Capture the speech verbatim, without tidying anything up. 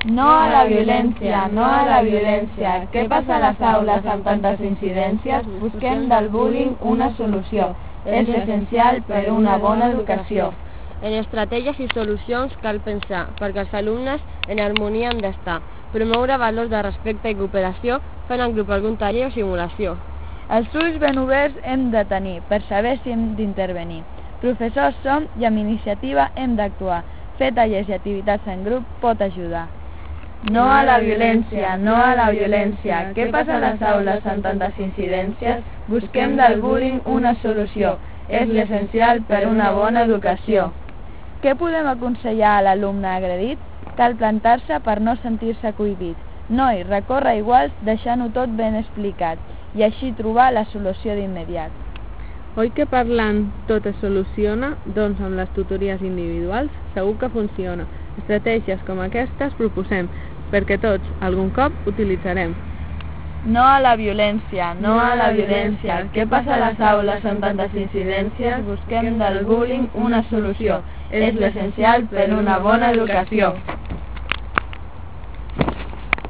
No a la violència, no a la violència. Què passa a les aules amb tantes incidències? Busquem del bullying una solució. És essencial per una bona educació. En estratègies i solucions cal pensar, perquè els alumnes en harmonia han d'estar. Promoure valors de respecte i cooperació fent en grup algun taller o simulació. Els ulls ben oberts hem de tenir per saber si hem d'intervenir. Professors som i amb iniciativa hem d'actuar. Fer tallers i activitats en grup pot ajudar. No a la violència, no a la violència. Què passa a les aules amb tantes incidències? Busquem del bullying una solució. És l'essencial per una bona educació. Què podem aconsellar a l'alumne agredit? Cal plantar-se per no sentir-se cohibit. Noi, recorre iguals deixant-ho tot ben explicat i així trobar la solució d'immediat. Oi que parlant tot es soluciona? Doncs amb les tutories individuals segur que funciona. Estratègies com aquestes proposem, perquè tots algun cop utilitzarem. No a la violència, no a la violència. Què passa a les aules amb tantes incidències? Busquem del bullying una solució. És l'essencial per una bona educació.